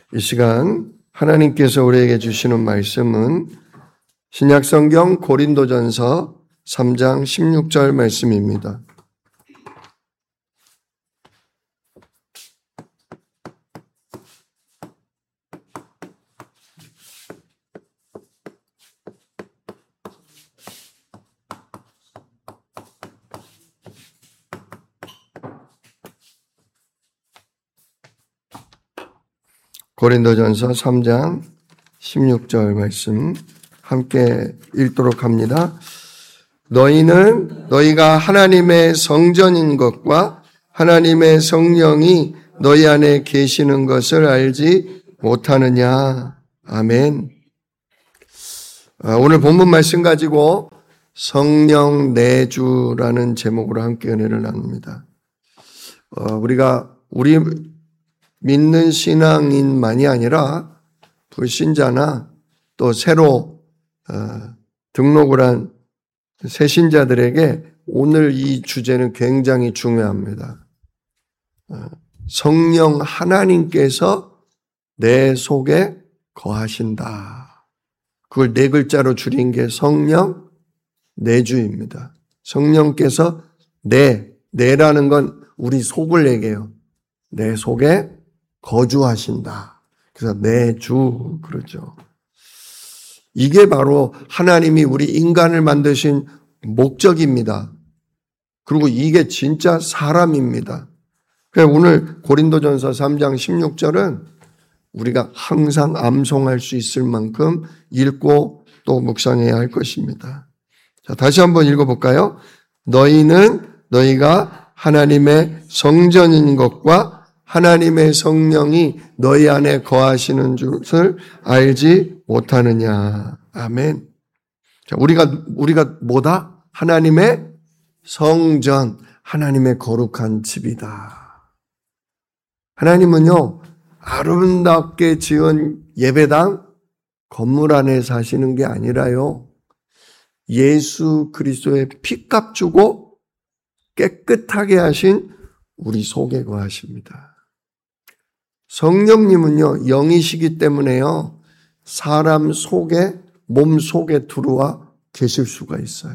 이 시간 하나님께서 우리에게 주시는 말씀은 신약성경 고린도전서 3장 16절 말씀입니다. 고린도전서 3장 16절 말씀 함께 읽도록 합니다. 너희는 너희가 하나님의 성전인 것과 하나님의 성령이 너희 안에 계시는 것을 알지 못하느냐. 아멘. 오늘 본문 말씀 가지고 성령 내주라는 제목으로 함께 은혜를 나눕니다. 우리 믿는 신앙인만이 아니라 불신자나 또 새로 등록을 한 새신자들에게 오늘 이 주제는 굉장히 중요합니다. 성령 하나님께서 내 속에 거하신다. 그걸 네 글자로 줄인 게 성령 내주입니다. 성령께서 내라는 건 우리 속을 얘기해요. 내 속에 거주하신다. 그래서 내주 그러죠. 이게 바로 하나님이 우리 인간을 만드신 목적입니다. 그리고 이게 진짜 사람입니다. 그래서 오늘 고린도전서 3장 16절은 우리가 항상 암송할 수 있을 만큼 읽고 또 묵상해야 할 것입니다. 자, 다시 한번 읽어볼까요? 너희는 너희가 하나님의 성전인 것과 하나님의 성령이 너희 안에 거하시는 줄을 알지 못하느냐. 아멘. 자, 우리가 뭐다? 하나님의 성전, 하나님의 거룩한 집이다. 하나님은요, 아름답게 지은 예배당 건물 안에 사시는 게 아니라요, 예수 그리스도의 피값 주고 깨끗하게 하신 우리 속에 거하십니다. 성령님은요, 영이시기 때문에요, 사람 속에, 몸 속에 들어와 계실 수가 있어요.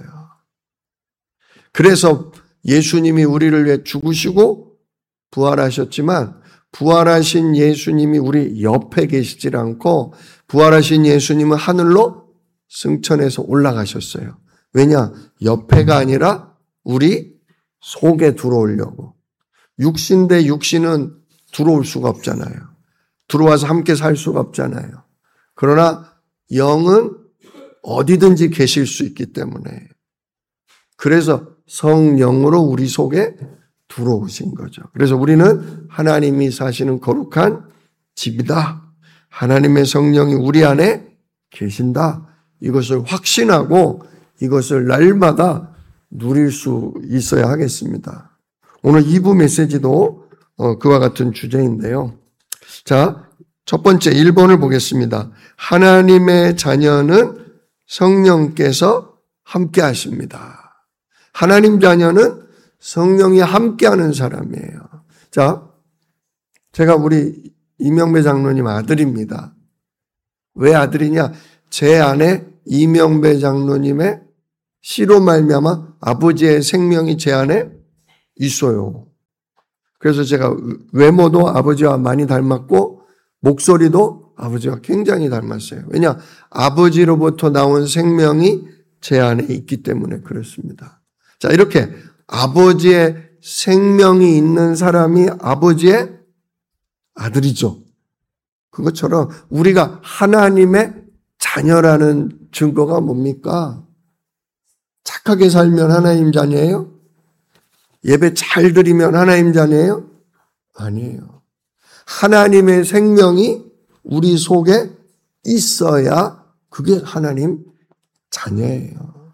그래서 예수님이 우리를 위해 죽으시고 부활하셨지만, 부활하신 예수님이 우리 옆에 계시질 않고, 부활하신 예수님은 하늘로 승천해서 올라가셨어요. 왜냐? 옆에가 아니라 우리 속에 들어오려고. 육신 대 육신은 들어올 수가 없잖아요. 들어와서 함께 살 수가 없잖아요. 그러나 영은 어디든지 계실 수 있기 때문에, 그래서 성령으로 우리 속에 들어오신 거죠. 그래서 우리는 하나님이 사시는 거룩한 집이다. 하나님의 성령이 우리 안에 계신다. 이것을 확신하고 이것을 날마다 누릴 수 있어야 하겠습니다. 오늘 2부 메시지도 그와 같은 주제인데요. 자, 첫 번째 1번을 보겠습니다. 하나님의 자녀는 성령께서 함께 하십니다. 하나님 자녀는 성령이 함께하는 사람이에요. 자, 제가 우리 이명배 장로님 아들입니다. 왜 아들이냐? 제 안에 이명배 장로님의 씨로 말미암아 아버지의 생명이 제 안에 있어요. 그래서 제가 외모도 아버지와 많이 닮았고 목소리도 아버지와 굉장히 닮았어요. 왜냐? 아버지로부터 나온 생명이 제 안에 있기 때문에 그렇습니다. 자, 이렇게 아버지의 생명이 있는 사람이 아버지의 아들이죠. 그것처럼 우리가 하나님의 자녀라는 증거가 뭡니까? 착하게 살면 하나님 자녀예요? 예배 잘 드리면 하나님 자녀예요? 아니에요. 하나님의 생명이 우리 속에 있어야 그게 하나님 자녀예요.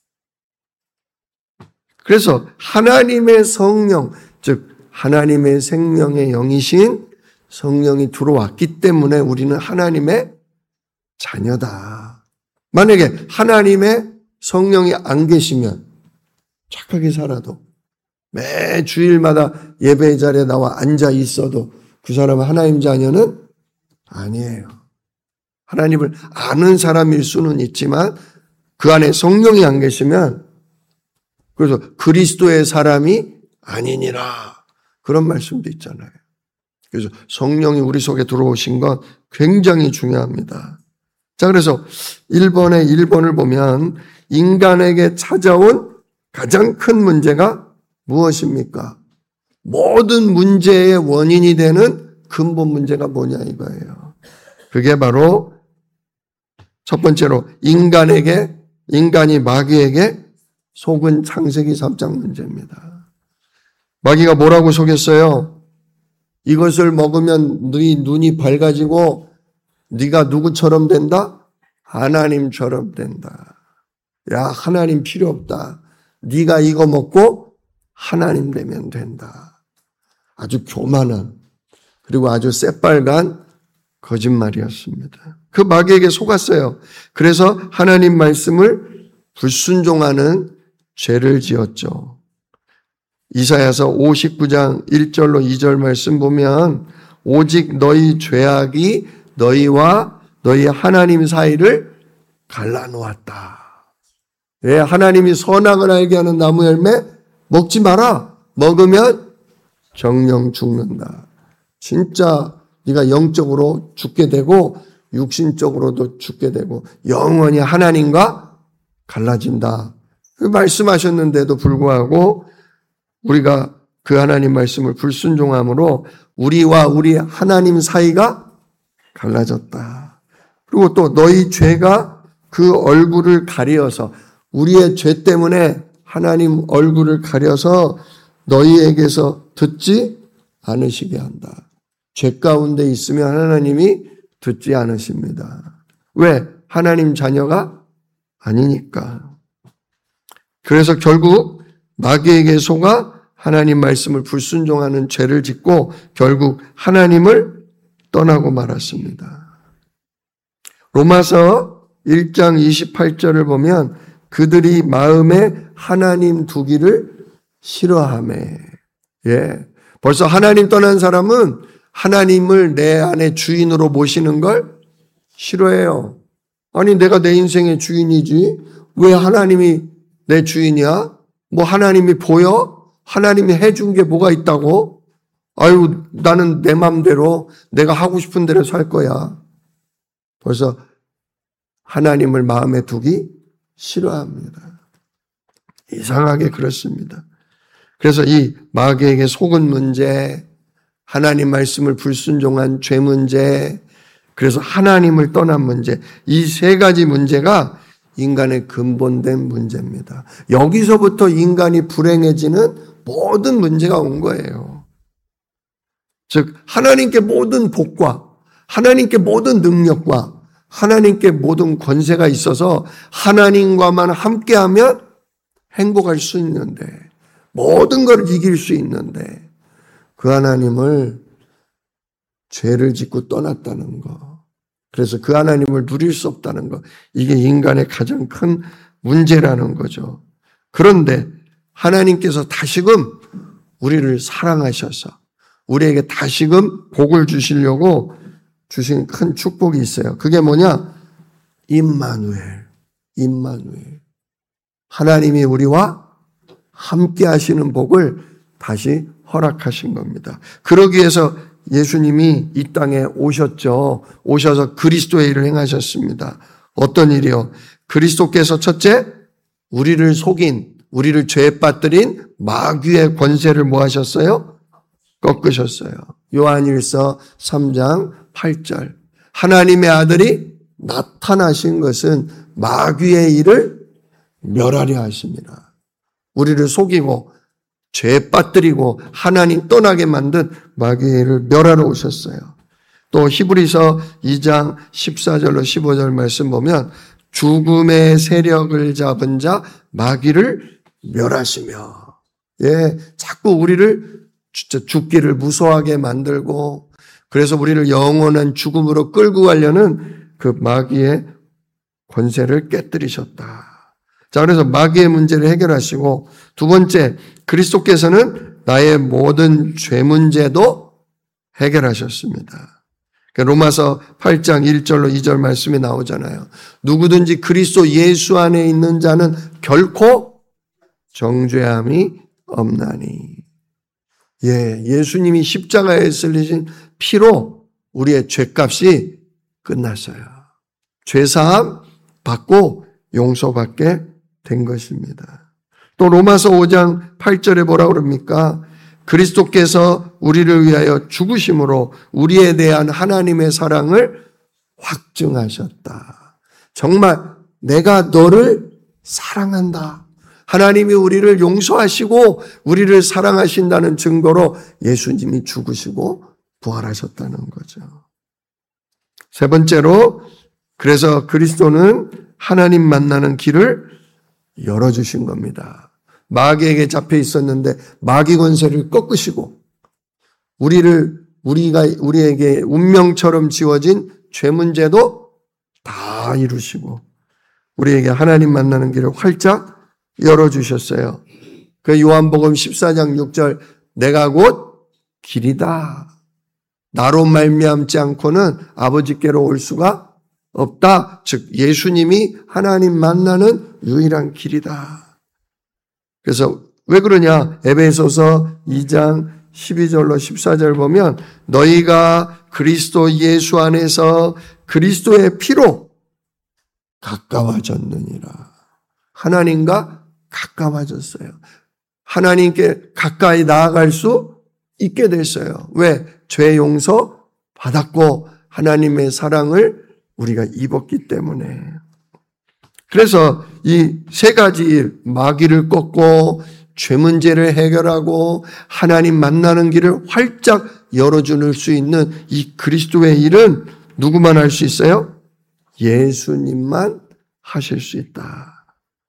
그래서 하나님의 성령, 즉 하나님의 생명의 영이신 성령이 들어왔기 때문에 우리는 하나님의 자녀다. 만약에 하나님의 성령이 안 계시면 착하게 살아도 매 주일마다 예배 자리에 나와 앉아 있어도 그 사람은 하나님 자녀는 아니에요. 하나님을 아는 사람일 수는 있지만 그 안에 성령이 안 계시면 그래서 그리스도의 사람이 아니니라 그런 말씀도 있잖아요. 그래서 성령이 우리 속에 들어오신 건 굉장히 중요합니다. 자, 그래서 1번을 보면 인간에게 찾아온 가장 큰 문제가 무엇입니까? 모든 문제의 원인이 되는 근본 문제가 뭐냐 이거예요. 그게 바로 첫 번째로 인간이 마귀에게 속은 창세기 3장 문제입니다. 마귀가 뭐라고 속였어요? 이것을 먹으면 네 눈이 밝아지고 네가 누구처럼 된다? 하나님처럼 된다. 야, 하나님 필요 없다. 네가 이거 먹고 하나님 되면 된다. 아주 교만한 그리고 아주 새빨간 거짓말이었습니다. 그 마귀에게 속았어요. 그래서 하나님 말씀을 불순종하는 죄를 지었죠. 이사야서 59장 1절로 2절 말씀 보면 오직 너희 죄악이 너희와 너희 하나님 사이를 갈라놓았다. 왜? 하나님이 선악을 알게 하는 나무 열매 먹지 마라. 먹으면 정령 죽는다. 진짜 네가 영적으로 죽게 되고 육신적으로도 죽게 되고 영원히 하나님과 갈라진다. 말씀하셨는데도 불구하고 우리가 그 하나님 말씀을 불순종함으로 우리와 우리 하나님 사이가 갈라졌다. 그리고 또 너희 죄가 그 얼굴을 가려서 우리의 죄 때문에 하나님 얼굴을 가려서 너희에게서 듣지 않으시게 한다. 죄 가운데 있으면 하나님이 듣지 않으십니다. 왜? 하나님 자녀가 아니니까. 그래서 결국 마귀에게 속아 하나님 말씀을 불순종하는 죄를 짓고 결국 하나님을 떠나고 말았습니다. 로마서 1장 28절을 보면 그들이 마음에 하나님 두기를 싫어하매. 예. 벌써 하나님 떠난 사람은 하나님을 내 안에 주인으로 모시는 걸 싫어해요. 아니, 내가 내 인생의 주인이지. 왜 하나님이 내 주인이야? 뭐 하나님이 보여? 하나님이 해준 게 뭐가 있다고? 아유, 나는 내 맘대로 내가 하고 싶은 대로 살 거야. 벌써 하나님을 마음에 두기 싫어합니다. 이상하게 그렇습니다. 그래서 이 마귀에게 속은 문제, 하나님 말씀을 불순종한 죄 문제, 그래서 하나님을 떠난 문제, 이 세 가지 문제가 인간의 근본된 문제입니다. 여기서부터 인간이 불행해지는 모든 문제가 온 거예요. 즉 하나님께 모든 복과 하나님께 모든 능력과 하나님께 모든 권세가 있어서 하나님과만 함께하면 행복할 수 있는데 모든 걸 이길 수 있는데 그 하나님을 죄를 짓고 떠났다는 거. 그래서 그 하나님을 누릴 수 없다는 거. 이게 인간의 가장 큰 문제라는 거죠. 그런데 하나님께서 다시금 우리를 사랑하셔서 우리에게 다시금 복을 주시려고 주신 큰 축복이 있어요. 그게 뭐냐? 임마누엘. 하나님이 우리와 함께 하시는 복을 다시 허락하신 겁니다. 그러기 위해서 예수님이 이 땅에 오셨죠. 오셔서 그리스도의 일을 행하셨습니다. 어떤 일이요? 그리스도께서 첫째, 우리를 속인, 우리를 죄에 빠뜨린 마귀의 권세를 뭐 하셨어요? 꺾으셨어요. 요한일서 3장 8절. 하나님의 아들이 나타나신 것은 마귀의 일을 멸하려 하십니다. 우리를 속이고 죄에 빠뜨리고 하나님 떠나게 만든 마귀의 일을 멸하러 오셨어요. 또 히브리서 2장 14절로 15절 말씀 보면 죽음의 세력을 잡은 자 마귀를 멸하시며, 예, 자꾸 우리를 진짜 죽기를 무서워하게 만들고 그래서 우리를 영원한 죽음으로 끌고 가려는 그 마귀의 권세를 깨뜨리셨다. 자, 그래서 마귀의 문제를 해결하시고 두 번째, 그리스도께서는 나의 모든 죄 문제도 해결하셨습니다. 로마서 8장 1절로 2절 말씀이 나오잖아요. 누구든지 그리스도 예수 안에 있는 자는 결코 정죄함이 없나니. 예수님이 십자가에 흘리신 피로 우리의 죄값이 끝났어요. 죄사함 받고 용서받게 된 것입니다. 또 로마서 5장 8절에 뭐라 그럽니까? 그리스도께서 우리를 위하여 죽으심으로 우리에 대한 하나님의 사랑을 확증하셨다. 정말 내가 너를 사랑한다. 하나님이 우리를 용서하시고 우리를 사랑하신다는 증거로 예수님이 죽으시고 부활하셨다는 거죠. 세 번째로, 그래서 그리스도는 하나님 만나는 길을 열어주신 겁니다. 마귀에게 잡혀 있었는데 마귀 권세를 꺾으시고 우리에게 운명처럼 지워진 죄 문제도 다 이루시고 우리에게 하나님 만나는 길을 활짝 열어주셨어요. 그 요한복음 14장 6절, 내가 곧 길이다. 나로 말미암지 않고는 아버지께로 올 수가 없다. 즉 예수님이 하나님 만나는 유일한 길이다. 그래서 왜 그러냐? 에베소서 2장 12절로 14절 보면 너희가 그리스도 예수 안에서 그리스도의 피로 가까워졌느니라. 하나님과 가까워졌어요. 하나님께 가까이 나아갈 수 있게 됐어요. 왜? 죄 용서 받았고 하나님의 사랑을 우리가 입었기 때문에. 그래서 이 세 가지 일, 마귀를 꺾고 죄 문제를 해결하고 하나님 만나는 길을 활짝 열어줄 수 있는 이 그리스도의 일은 누구만 할 수 있어요? 예수님만 하실 수 있다.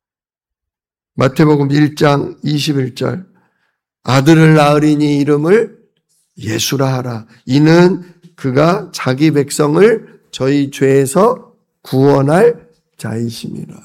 마태복음 1장 21절, 아들을 낳으리니 이름을 예수라 하라. 이는 그가 자기 백성을 저희 죄에서 구원할 자이심이라.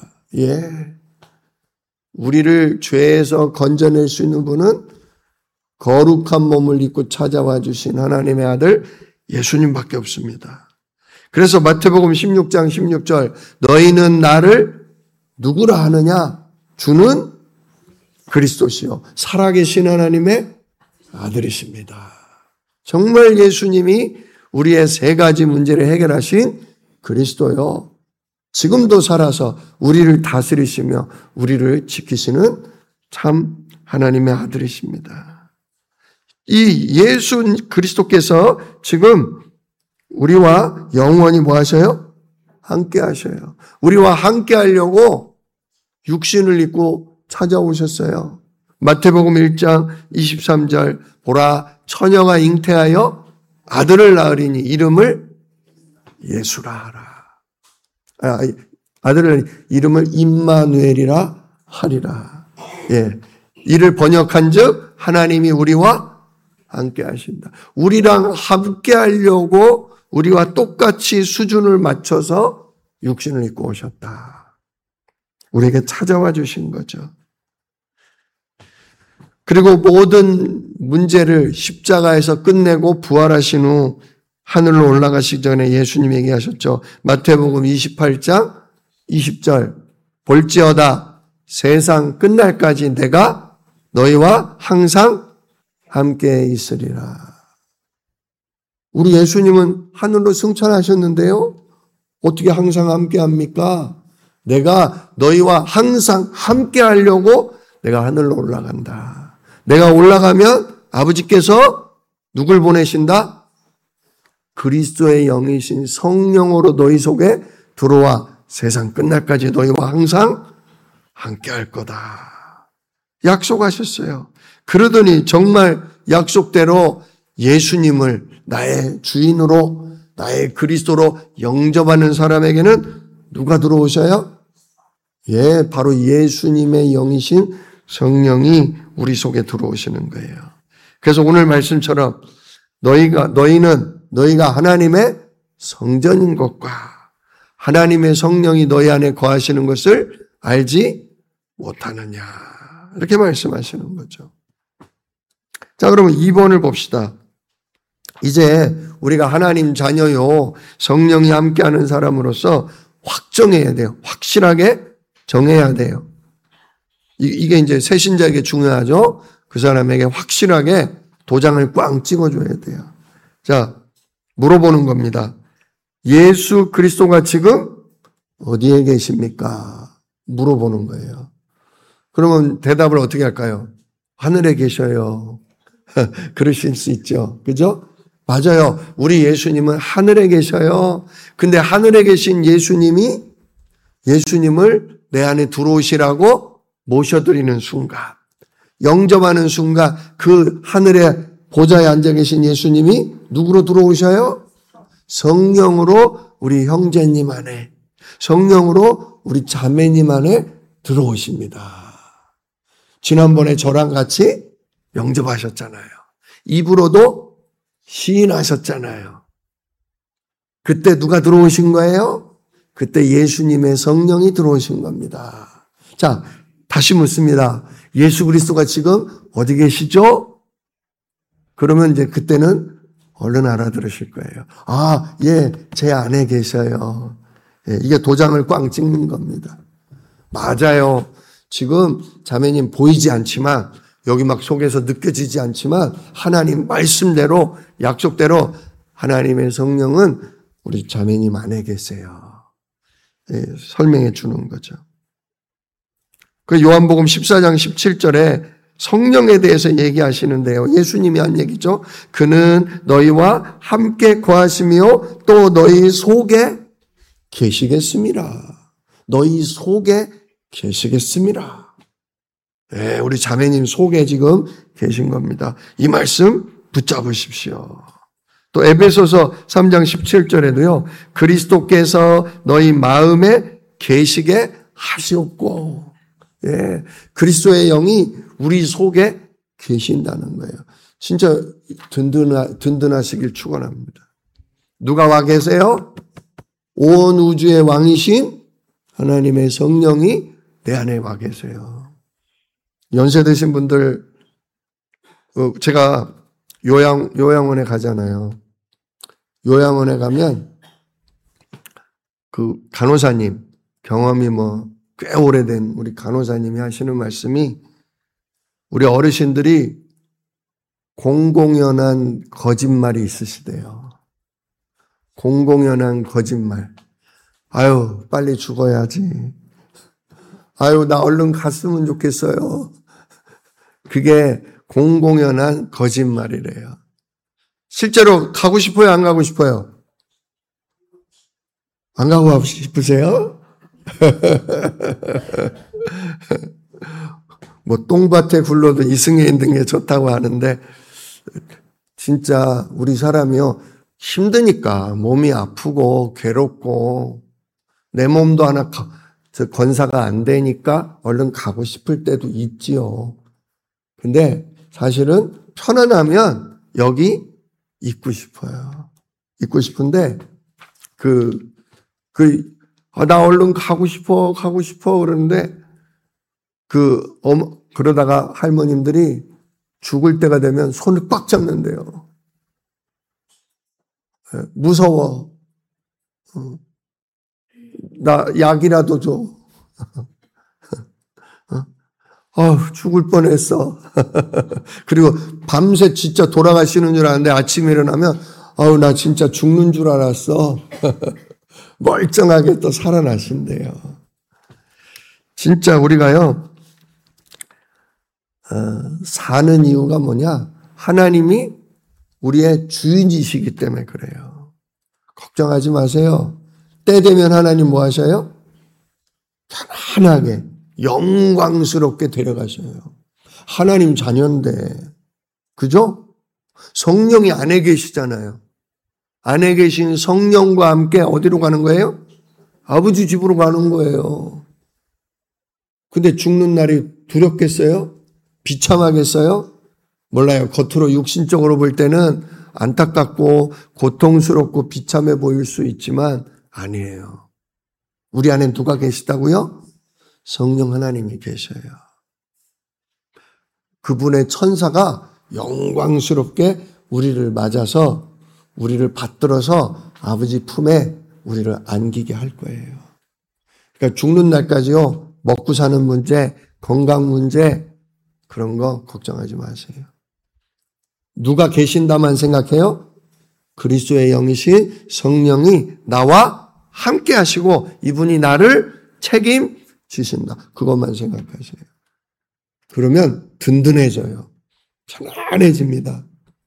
우리를 죄에서 건져낼 수 있는 분은 거룩한 몸을 입고 찾아와 주신 하나님의 아들 예수님밖에 없습니다. 그래서 마태복음 16장 16절, 너희는 나를 누구라 하느냐? 주는 그리스도시요 살아계신 하나님의 아들이십니다. 정말 예수님이 우리의 세 가지 문제를 해결하신 그리스도요. 지금도 살아서 우리를 다스리시며 우리를 지키시는 참 하나님의 아들이십니다. 이 예수 그리스도께서 지금 우리와 영원히 뭐 하셔요? 함께 하셔요. 우리와 함께 하려고 육신을 입고 찾아오셨어요. 마태복음 1장 23절, 보라 처녀가 잉태하여 아들을 낳으리니 이름을 예수라 하라. 아들을 이름을 임마누엘이라 하리라. 이를 번역한즉 하나님이 우리와 함께 하신다. 우리랑 함께 하려고 우리와 똑같이 수준을 맞춰서 육신을 입고 오셨다. 우리에게 찾아와 주신 거죠. 그리고 모든 문제를 십자가에서 끝내고 부활하신 후 하늘로 올라가시기 전에 예수님이 얘기하셨죠. 마태복음 28장 20절, 볼지어다 세상 끝날까지 내가 너희와 항상 함께 있으리라. 우리 예수님은 하늘로 승천하셨는데요. 어떻게 항상 함께 합니까? 내가 너희와 항상 함께 하려고 내가 하늘로 올라간다. 내가 올라가면 아버지께서 누굴 보내신다? 그리스도의 영이신 성령으로 너희 속에 들어와 세상 끝날까지 너희와 항상 함께 할 거다. 약속하셨어요. 그러더니 정말 약속대로 예수님을 나의 주인으로, 나의 그리스도로 영접하는 사람에게는 누가 들어오셔요? 바로 예수님의 영이신 성령이 우리 속에 들어오시는 거예요. 그래서 오늘 말씀처럼 너희가 하나님의 성전인 것과 하나님의 성령이 너희 안에 거하시는 것을 알지 못하느냐. 이렇게 말씀하시는 거죠. 자, 그러면 2번을 봅시다. 이제 우리가 하나님 자녀요, 성령이 함께하는 사람으로서 확정해야 돼요. 확실하게 정해야 돼요. 이게 이제 새신자에게 중요하죠. 그 사람에게 확실하게 도장을 꽝 찍어줘야 돼요. 자, 물어보는 겁니다. 예수 그리스도가 지금 어디에 계십니까? 물어보는 거예요. 그러면 대답을 어떻게 할까요? 하늘에 계셔요. 그러실 수 있죠. 그죠? 맞아요. 우리 예수님은 하늘에 계셔요. 근데 하늘에 계신 예수님을 내 안에 들어오시라고 모셔드리는 순간, 영접하는 순간 그 하늘에 보좌에 앉아 계신 예수님이 누구로 들어오셔요? 성령으로 우리 형제님 안에, 성령으로 우리 자매님 안에 들어오십니다. 지난번에 저랑 같이 영접하셨잖아요. 입으로도 시인하셨잖아요. 그때 누가 들어오신 거예요? 그때 예수님의 성령이 들어오신 겁니다. 자, 다시 묻습니다. 예수 그리스도가 지금 어디 계시죠? 그러면 이제 그때는 얼른 알아들으실 거예요. 아, 예, 제 안에 계셔요. 예, 이게 도장을 꽝 찍는 겁니다. 맞아요. 지금 자매님 보이지 않지만, 여기 막 속에서 느껴지지 않지만 하나님 말씀대로, 약속대로 하나님의 성령은 우리 자매님 안에 계세요. 예, 설명해 주는 거죠. 그 요한복음 14장 17절에 성령에 대해서 얘기하시는데요. 예수님이 한 얘기죠. 그는 너희와 함께 거하시며 또 너희 속에 계시겠습니다. 너희 속에 계시겠습니다. 네, 우리 자매님 속에 지금 계신 겁니다. 이 말씀 붙잡으십시오. 또 에베소서 3장 17절에도요. 그리스도께서 너희 마음에 계시게 하시옵고, 예, 그리스도의 영이 우리 속에 계신다는 거예요. 진짜 든든하시길 축원합니다. 누가 와 계세요? 온 우주의 왕이신 하나님의 성령이 내 안에 와 계세요. 연세 드신 분들, 제가 요양원에 가잖아요. 요양원에 가면 그 간호사님, 경험이 꽤 오래된 우리 간호사님이 하시는 말씀이, 우리 어르신들이 공공연한 거짓말이 있으시대요. 공공연한 거짓말. 아유, 빨리 죽어야지. 아유, 나 얼른 갔으면 좋겠어요. 그게 공공연한 거짓말이래요. 실제로 가고 싶어요? 안 가고 싶어요? 안 가고 싶으세요? 똥밭에 굴러도 이승에 있는 게 좋다고 하는데, 진짜 우리 사람이요, 힘드니까 몸이 아프고 괴롭고 내 몸도 하나 건사가 안 되니까 얼른 가고 싶을 때도 있지요. 근데 사실은 편안하면 여기 있고 싶어요. 있고 싶은데 나 얼른 가고 싶어 그러는데 그러다가 할머님들이 죽을 때가 되면 손을 꽉 잡는데요. 무서워. 나 약이라도 줘. 죽을 뻔했어. 그리고 밤새 진짜 돌아가시는 줄 알았는데 아침에 일어나면 나 진짜 죽는 줄 알았어. 멀쩡하게 또 살아나신대요. 진짜 우리가요, 사는 이유가 뭐냐? 하나님이 우리의 주인이시기 때문에 그래요. 걱정하지 마세요. 때 되면 하나님 뭐 하셔요? 편안하게 영광스럽게 데려가셔요. 하나님 자녀인데, 그죠? 성령이 안에 계시잖아요. 안에 계신 성령과 함께 어디로 가는 거예요? 아버지 집으로 가는 거예요. 근데 죽는 날이 두렵겠어요? 비참하겠어요? 몰라요. 겉으로 육신적으로 볼 때는 안타깝고 고통스럽고 비참해 보일 수 있지만 아니에요. 우리 안에 누가 계시다고요? 성령 하나님이 계셔요. 그분의 천사가 영광스럽게 우리를 맞아서 우리를 받들어서 아버지 품에 우리를 안기게 할 거예요. 그러니까 죽는 날까지요, 먹고 사는 문제, 건강 문제, 그런 거 걱정하지 마세요. 누가 계신다만 생각해요? 그리스도의 영이신 성령이 나와 함께 하시고 이분이 나를 책임지신다. 그것만 생각하세요. 그러면 든든해져요. 편안해집니다.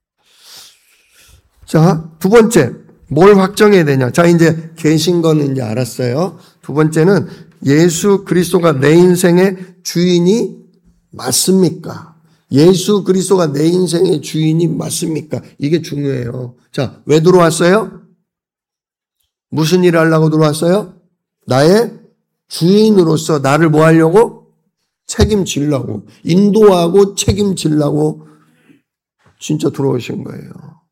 자, 두 번째, 뭘 확정해야 되냐? 자, 이제 계신 거는 이제 알았어요. 두 번째는 예수 그리스도가 내 인생의 주인이 맞습니까? 예수 그리스도가 내 인생의 주인이 맞습니까? 이게 중요해요. 자, 왜 들어왔어요? 무슨 일을 하려고 들어왔어요? 나의 주인으로서 나를 뭐 하려고? 책임지려고, 인도하고 책임지려고 진짜 들어오신 거예요.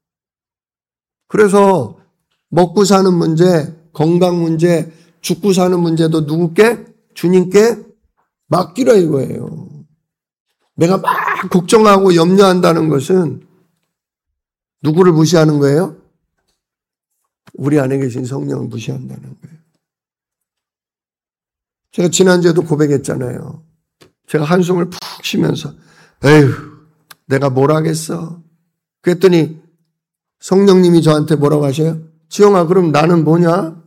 그래서 먹고 사는 문제, 건강 문제, 죽고 사는 문제도 누구께? 주님께 맡기라 이거예요. 내가 막 걱정하고 염려한다는 것은 누구를 무시하는 거예요? 우리 안에 계신 성령을 무시한다는 거예요. 제가 지난주에도 고백했잖아요. 제가 한숨을 푹 쉬면서 에휴, 내가 뭘 하겠어. 그랬더니 성령님이 저한테 뭐라고 하셔요? 지영아, 그럼 나는 뭐냐?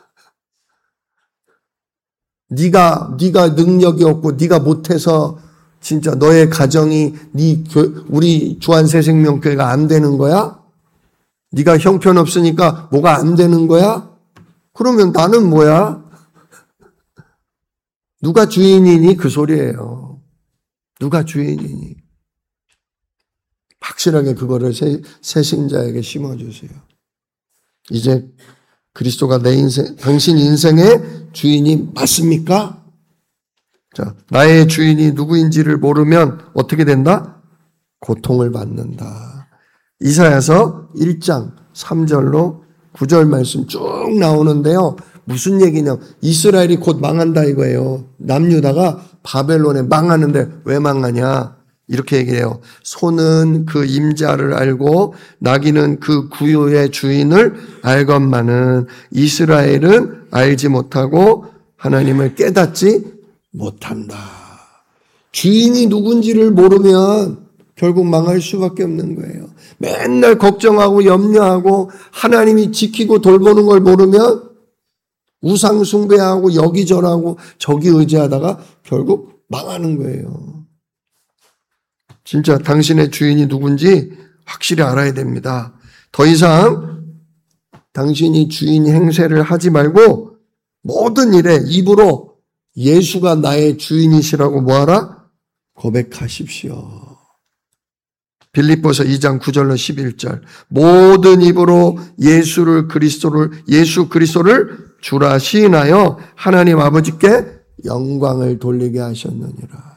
네가 능력이 없고 네가 못해서 진짜 너의 가정이 우리 주한새생명교회가 안 되는 거야? 네가 형편없으니까 뭐가 안 되는 거야? 그러면 나는 뭐야? 누가 주인이니? 그 소리예요. 누가 주인이니? 확실하게 그거를 새신자에게 심어주세요. 이제 그리스도가 내 인생, 당신 인생의 주인이 맞습니까? 자, 나의 주인이 누구인지를 모르면 어떻게 된다? 고통을 받는다. 이사야서 1장 3절로 9절 말씀 쭉 나오는데요. 무슨 얘기냐? 이스라엘이 곧 망한다 이거예요. 남유다가 바벨론에 망하는데 왜 망하냐? 이렇게 얘기해요. 소는 그 임자를 알고 나귀는 그 구유의 주인을 알건만은 이스라엘은 알지 못하고 하나님을 깨닫지 못한다. 주인이 누군지를 모르면 결국 망할 수밖에 없는 거예요. 맨날 걱정하고 염려하고 하나님이 지키고 돌보는 걸 모르면 우상 숭배하고 여기저하고 저기 의지하다가 결국 망하는 거예요. 진짜 당신의 주인이 누군지 확실히 알아야 됩니다. 더 이상 당신이 주인 행세를 하지 말고 모든 일에 입으로 예수가 나의 주인이시라고 뭐하라? 고백하십시오. 빌립보서 2장 9절로 11절. 모든 입으로 예수 그리스도를 주라 시인하여 하나님 아버지께 영광을 돌리게 하셨느니라.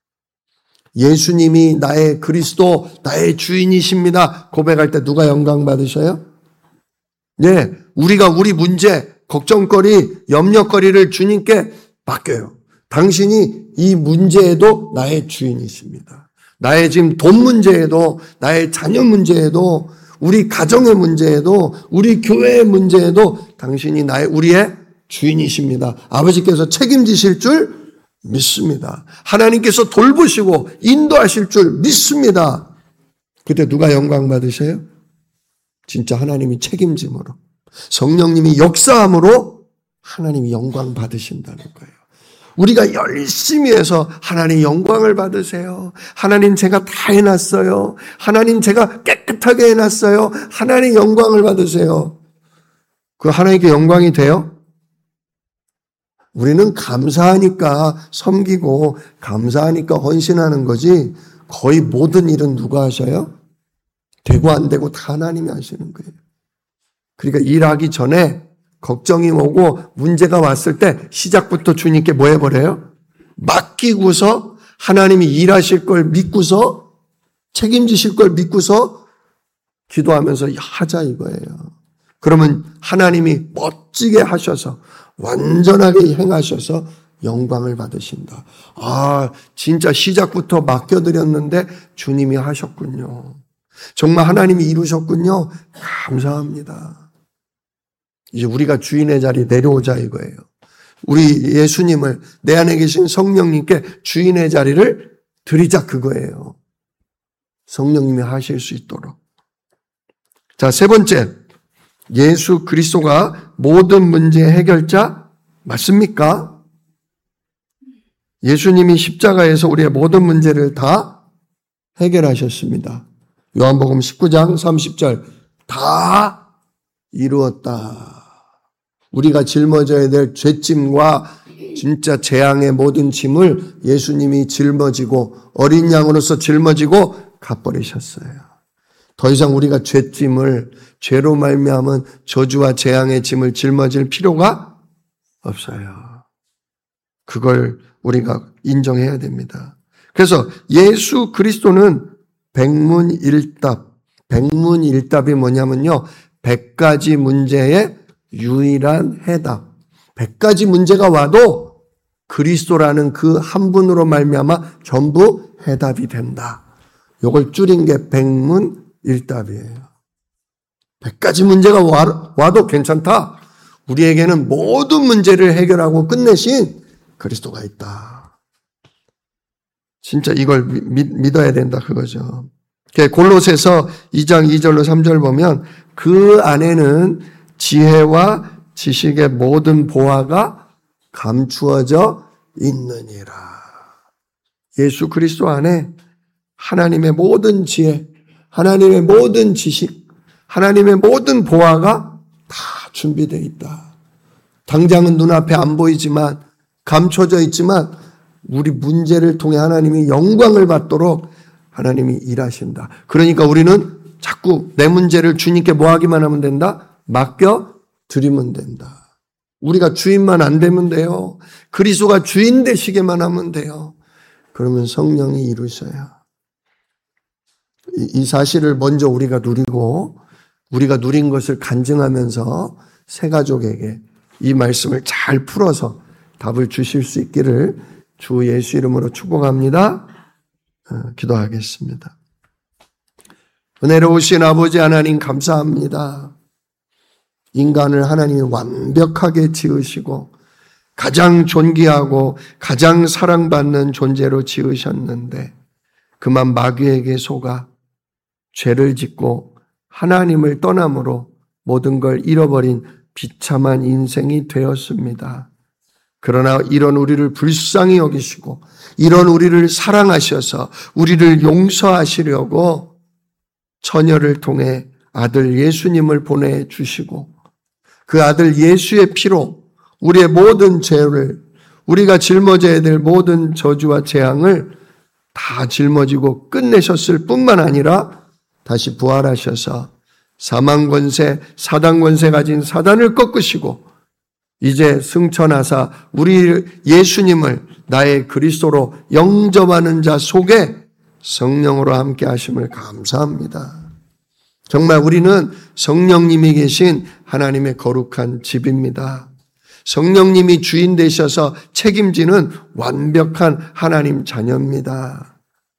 예수님이 나의 그리스도, 나의 주인이십니다. 고백할 때 누가 영광 받으셔요? 네, 우리가 우리 문제, 걱정거리, 염려거리를 주님께 맡겨요. 당신이 이 문제에도 나의 주인이십니다. 나의 지금 돈 문제에도, 나의 자녀 문제에도, 우리 가정의 문제에도, 우리 교회의 문제에도 당신이 우리의 주인이십니다. 아버지께서 책임지실 줄 믿습니다. 하나님께서 돌보시고 인도하실 줄 믿습니다. 그때 누가 영광 받으셔요? 진짜 하나님이 책임짐으로, 성령님이 역사함으로 하나님이 영광 받으신다는 거예요. 우리가 열심히 해서 하나님 영광을 받으세요. 하나님 제가 다 해놨어요. 하나님 제가 깨끗하게 해놨어요. 하나님 영광을 받으세요. 그 하나님께 영광이 돼요? 우리는 감사하니까 섬기고 감사하니까 헌신하는 거지 거의 모든 일은 누가 하셔요? 되고 안 되고 다 하나님이 하시는 거예요. 그러니까 일하기 전에 걱정이 오고 문제가 왔을 때 시작부터 주님께 뭐 해버려요? 맡기고서 하나님이 일하실 걸 믿고서 책임지실 걸 믿고서 기도하면서 하자 이거예요. 그러면 하나님이 멋지게 하셔서 완전하게 행하셔서 영광을 받으신다. 아, 진짜 시작부터 맡겨드렸는데 주님이 하셨군요. 정말 하나님이 이루셨군요. 감사합니다. 이제 우리가 주인의 자리에 내려오자 이거예요. 우리 예수님을 내 안에 계신 성령님께 주인의 자리를 드리자 그거예요. 성령님이 하실 수 있도록. 자, 세 번째. 예수 그리스도가 모든 문제의 해결자 맞습니까? 예수님이 십자가에서 우리의 모든 문제를 다 해결하셨습니다. 요한복음 19장 30절 다 이루었다. 우리가 짊어져야 될 죄짐과 진짜 재앙의 모든 짐을 예수님이 짊어지고 어린 양으로서 짊어지고 갚아버리셨어요. 더 이상 우리가 죄짐을 죄로 말미암은 저주와 재앙의 짐을 짊어질 필요가 없어요. 그걸 우리가 인정해야 됩니다. 그래서 예수 그리스도는 백문일답. 백문일답이 뭐냐면요. 100가지 문제의 유일한 해답. 100가지 문제가 와도 그리스도라는 그 한 분으로 말미암아 전부 해답이 된다. 이걸 줄인 게 백문일답이에요. 100가지 문제가 와도 괜찮다. 우리에게는 모든 문제를 해결하고 끝내신 그리스도가 있다. 진짜 이걸 믿어야 된다 그거죠. 골로새서 2장 2절로 3절 보면 그 안에는 지혜와 지식의 모든 보화가 감추어져 있느니라. 예수 그리스도 안에 하나님의 모든 지혜, 하나님의 모든 지식, 하나님의 모든 보화가 다 준비되어 있다. 당장은 눈앞에 안 보이지만 감춰져 있지만 우리 문제를 통해 하나님이 영광을 받도록 하나님이 일하신다. 그러니까 우리는 자꾸 내 문제를 주님께 뭐 하기만 하면 된다? 맡겨 드리면 된다. 우리가 주인만 안 되면 돼요. 그리스도가 주인 되시게만 하면 돼요. 그러면 성령이 이루셔요. 이 사실을 먼저 우리가 누리고 우리가 누린 것을 간증하면서 새 가족에게 이 말씀을 잘 풀어서 답을 주실 수 있기를 주 예수 이름으로 축복합니다. 기도하겠습니다. 은혜로우신 아버지 하나님 감사합니다. 인간을 하나님이 완벽하게 지으시고 가장 존귀하고 가장 사랑받는 존재로 지으셨는데 그만 마귀에게 속아 죄를 짓고 하나님을 떠남으로 모든 걸 잃어버린 비참한 인생이 되었습니다. 그러나 이런 우리를 불쌍히 여기시고 이런 우리를 사랑하셔서 우리를 용서하시려고 처녀를 통해 아들 예수님을 보내주시고 그 아들 예수의 피로 우리의 모든 죄를 우리가 짊어져야 될 모든 저주와 재앙을 다 짊어지고 끝내셨을 뿐만 아니라 다시 부활하셔서 사망 권세, 사단 권세 가진 사단을 꺾으시고 이제 승천하사 우리 예수님을 나의 그리스도로 영접하는 자 속에 성령으로 함께 하심을 감사합니다. 정말 우리는 성령님이 계신 하나님의 거룩한 집입니다. 성령님이 주인 되셔서 책임지는 완벽한 하나님 자녀입니다.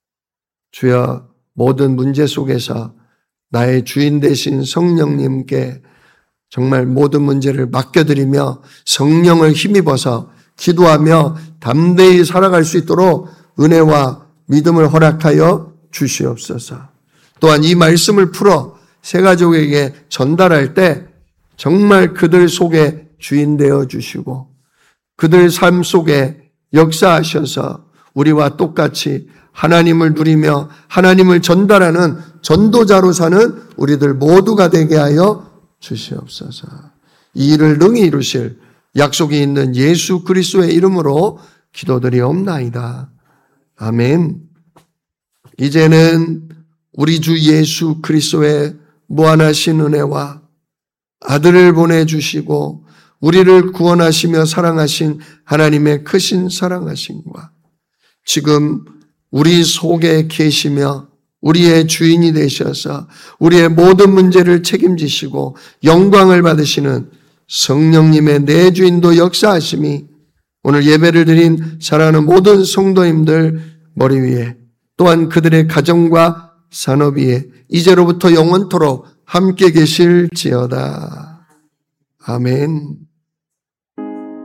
주여 모든 문제 속에서 나의 주인 되신 성령님께 정말 모든 문제를 맡겨드리며 성령을 힘입어서 기도하며 담대히 살아갈 수 있도록 은혜와 믿음을 허락하여 주시옵소서. 또한 이 말씀을 풀어 새 가족에게 전달할 때 정말 그들 속에 주인 되어 주시고 그들 삶 속에 역사하셔서 우리와 똑같이 하나님을 누리며 하나님을 전달하는 전도자로 사는 우리들 모두가 되게 하여 주시옵소서. 이 일을 능히 이루실 약속이 있는 예수 그리스도의 이름으로 기도드리옵나이다. 아멘. 이제는 우리 주 예수 그리스도의 무한하신 은혜와 아들을 보내주시고 우리를 구원하시며 사랑하신 하나님의 크신 사랑하심과 지금 우리 속에 계시며 우리의 주인이 되셔서 우리의 모든 문제를 책임지시고 영광을 받으시는 성령님의 내주인도 역사하심이 오늘 예배를 드린 사랑하는 모든 성도님들 머리 위에 또한 그들의 가정과 산업 위에 이제로부터 영원토록 함께 계실지어다. 아멘.